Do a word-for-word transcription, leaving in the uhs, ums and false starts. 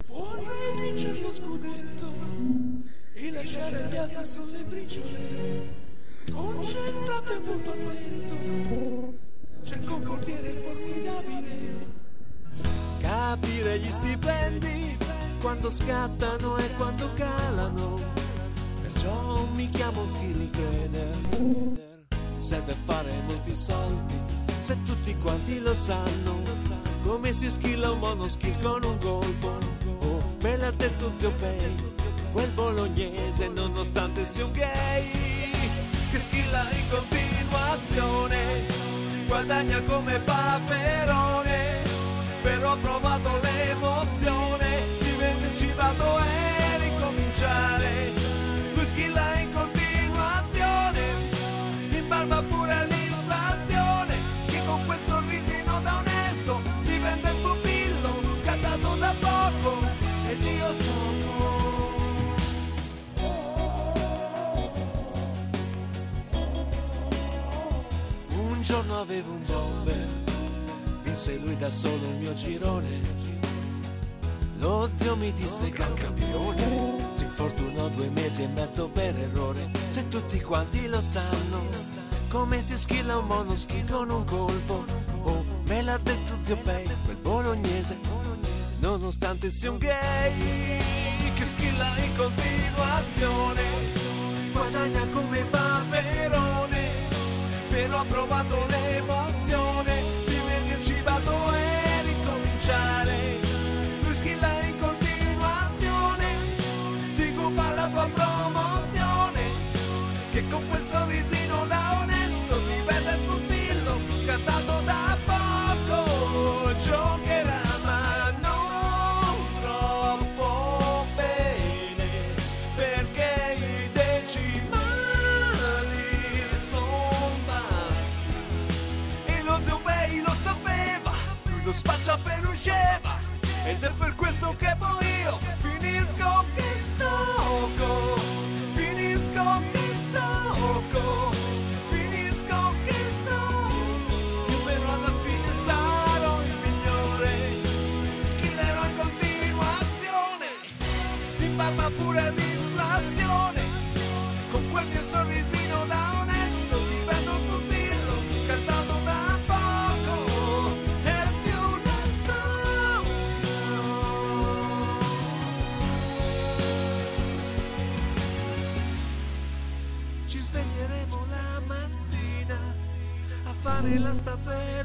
Vorrei vincere lo scudetto e lasciare agli altri solo le briciole. Concentrato e molto attento, cerco un portiere formidabile. Capire gli stipendi, quando scattano e quando calano. Perciò mi chiamo skill trader. Serve fare molti soldi, se tutti quanti lo sanno. Come si skilla un monoskill con un colpo. Oh, me l'ha detto zio Pei, quel bolognese, nonostante sia un gay, che skilla in continuazione, guadagna come Paperone. Però ho provato l'emozione di venderci vado e ricominciare. Lui skilla in continuazione, in barba pure l'inflazione, che con quel sorrisino da onesto diventa il pupillo, scattato da poco, ed io sono. Un giorno avevo un bomber, vinse lui da solo il mio girone. Lo zio mi disse gran campione, si infortunò due mesi e mezzo per errore. Se tutti quanti lo sanno, come si skilla un monoskill con un colpo. Oh, me l'ha detto zio Pei, quel bolognese, nonostante sia un gay, che skilla in continuazione, guadagna come Paperone. Però ho provato l'emozione di venirci vado e ricominciare. Lui skilla in continuazione, dico fa la tua promozione, che con quel sorrisino da onesto diventa il pupillo, scattato da poco, giocherà ma non troppo bene, perché i decimali son bassi. E lo zio Pei lo sapeva, lui lo spaccia per usceva, ed è per questo che poi io finisco che soco, finisco che soco, finisco che soco. Io però alla fine sarò il migliore, skillerò in continuazione, in barba pure l'inflazione, con quel mio sorrisino da onesto divento un pupillo, scattato da poco, e più del sogno. Ci sveglieremo la mattina a fare la staffetta